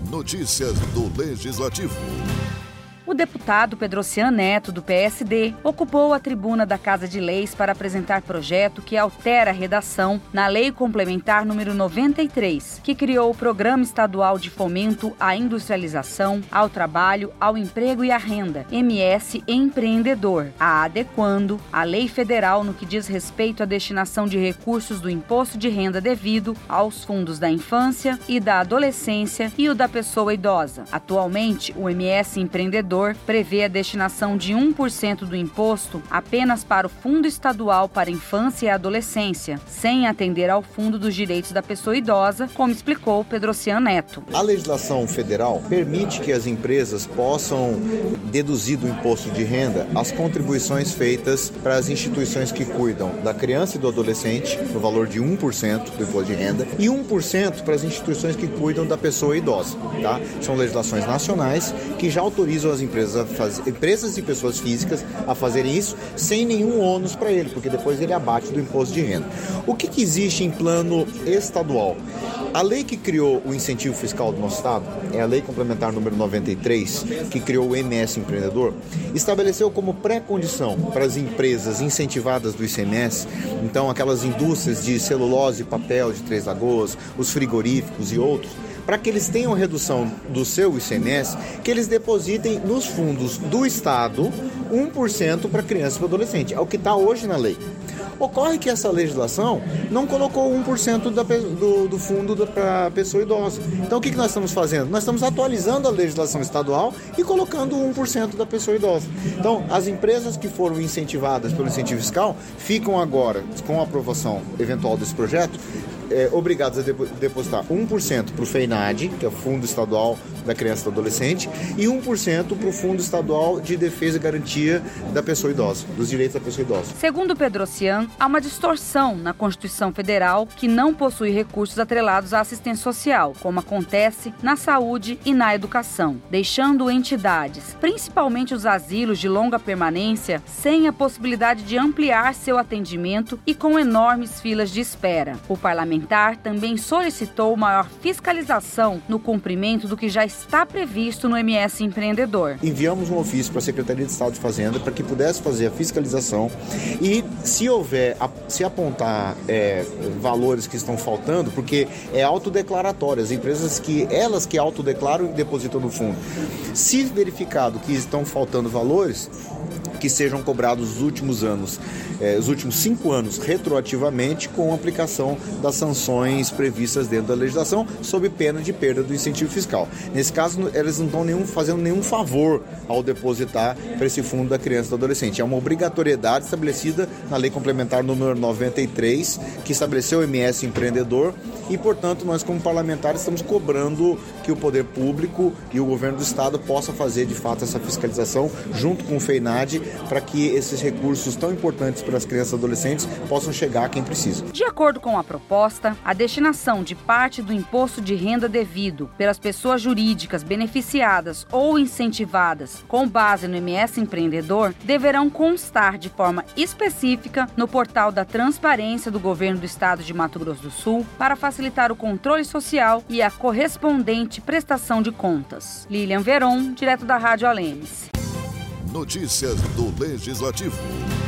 Notícias do Legislativo. O deputado Pedrocian Neto, do PSD, ocupou a tribuna da Casa de Leis para apresentar projeto que altera a redação na Lei Complementar número 93, que criou o Programa Estadual de Fomento à Industrialização, ao Trabalho, ao Emprego e à Renda, MS Empreendedor, adequando a lei federal no que diz respeito à destinação de recursos do Imposto de Renda devido aos fundos da infância e da adolescência e o da pessoa idosa. Atualmente, o MS Empreendedor prevê a destinação de 1% do imposto apenas para o Fundo Estadual para a Infância e a Adolescência, sem atender ao Fundo dos Direitos da Pessoa Idosa, como explicou Pedrocian Neto. A legislação federal permite que as empresas possam deduzir do imposto de renda as contribuições feitas para as instituições que cuidam da criança e do adolescente, no valor de 1% do imposto de renda, e 1% para as instituições que cuidam da pessoa idosa. Tá? São legislações nacionais que já autorizam as empresas e pessoas físicas a fazerem isso sem nenhum ônus para ele, porque depois ele abate do imposto de renda. O que existe em plano estadual? A lei que criou o incentivo fiscal do nosso estado, é a Lei Complementar número 93, que criou o MS Empreendedor, estabeleceu como pré-condição para as empresas incentivadas do ICMS, então aquelas indústrias de celulose e papel de Três Lagoas, os frigoríficos e outros, para que eles tenham redução do seu ICMS, que eles depositem nos fundos do Estado 1% para criança e para adolescente. É o que está hoje na lei. Ocorre que essa legislação não colocou 1% do fundo para a pessoa idosa. Então o que nós estamos fazendo? Nós estamos atualizando a legislação estadual e colocando 1% da pessoa idosa. Então as empresas que foram incentivadas pelo incentivo fiscal ficam agora, com a aprovação eventual desse projeto, obrigados a depositar 1% para o FEINAD, que é o Fundo Estadual da Criança e do Adolescente, e 1% para o Fundo Estadual de Defesa e Garantia da Pessoa Idosa, dos direitos da pessoa idosa. Segundo Pedrocian, há uma distorção na Constituição Federal que não possui recursos atrelados à assistência social, como acontece na saúde e na educação, deixando entidades, principalmente os asilos de longa permanência, sem a possibilidade de ampliar seu atendimento e com enormes filas de espera. O parlamentar também solicitou maior fiscalização no cumprimento do que já está previsto no MS Empreendedor. Enviamos um ofício para a Secretaria de Estado de Fazenda para que pudesse fazer a fiscalização e, se apontar valores que estão faltando, porque é autodeclaratório, as empresas que autodeclaram e depositam no fundo. Se verificado que estão faltando valores, que sejam cobrados os últimos anos, os últimos 5 anos, retroativamente, com a aplicação das sanções previstas dentro da legislação, sob pena de perda do incentivo fiscal. Nesse caso, eles não estão fazendo nenhum favor ao depositar para esse fundo da criança e do adolescente. É uma obrigatoriedade estabelecida na Lei Complementar número 93, que estabeleceu o MS Empreendedor, e, portanto, nós, como parlamentares, estamos cobrando que o poder público e o governo do Estado possa fazer, de fato, essa fiscalização junto com o FEINAD, para que esses recursos tão importantes para as crianças e adolescentes possam chegar a quem precisa. De acordo com a proposta, a destinação de parte do imposto de renda devido pelas pessoas jurídicas beneficiadas ou incentivadas com base no MS Empreendedor deverão constar de forma específica no portal da Transparência do Governo do Estado de Mato Grosso do Sul para facilitar o controle social e a correspondente prestação de contas. Lilian Veron, direto da Rádio Alemes. Notícias do Legislativo.